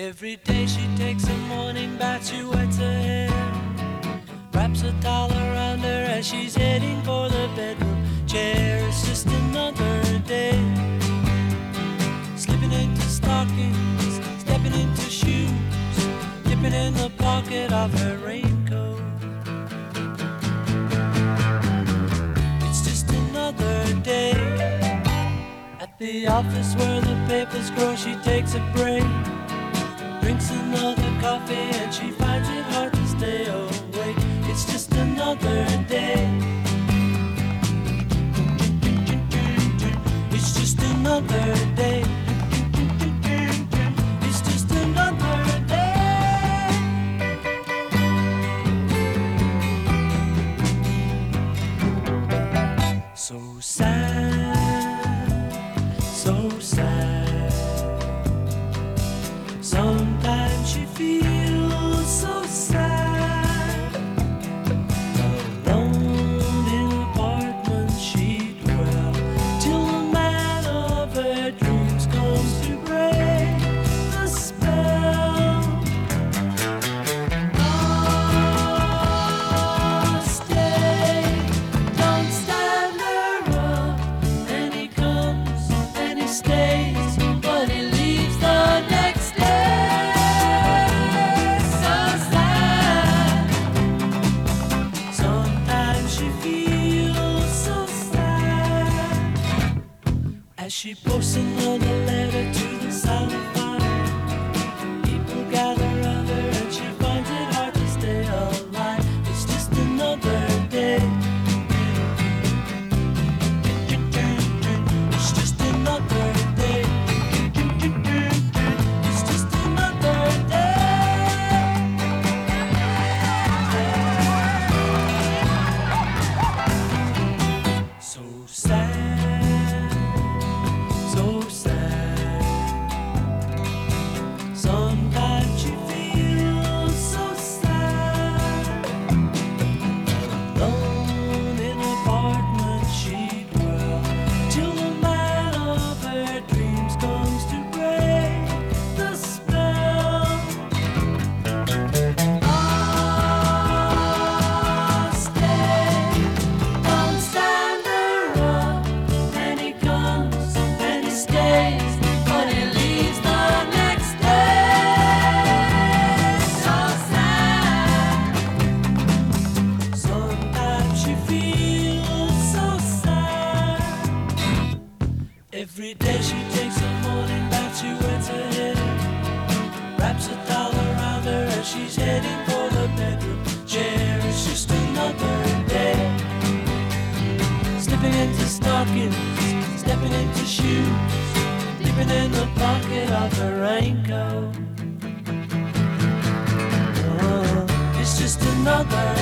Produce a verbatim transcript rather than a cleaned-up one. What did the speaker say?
Every day she takes a morning bath, she wets her hair, wraps a towel around her as she's heading for the bedroom chair. It's just another day, slipping into stockings, stepping into shoes, dipping in the pocket of her raincoat. It's just another day at the office where the papers grow. She takes a break, drinks another coffee, and she finds it hard to stay awake. It's just another day. It's just another day. It's just another day. So sad, so sad. Sometimes she feels so sad, alone in an apartment she'd dwell, till the man of her dreams comes to break the spell. Oh, stay, don't stand her up. And he comes and he stays, but he leaves the next day. As she posts another letter to the silent fire, people gather around her and she finds it hard to stay alive. It's just another day. It's just another day. It's just another day. So sad, so sad. Sometimes she feels so sad, alone in an apartment she'd dwell, till the man of her dreams comes to break the spell. Oh, stay, don't stand her up. And he comes and he stays, but he leaves the next day. So sad. Sometimes she feels so sad. Every day she takes a morning bath, she wets her hair, wraps a towel around her as she's heading for the bedroom chair. It's just another day, slipping into stockings, stepping into shoes, dipping in the pocket of her raincoat. Oh, it's just another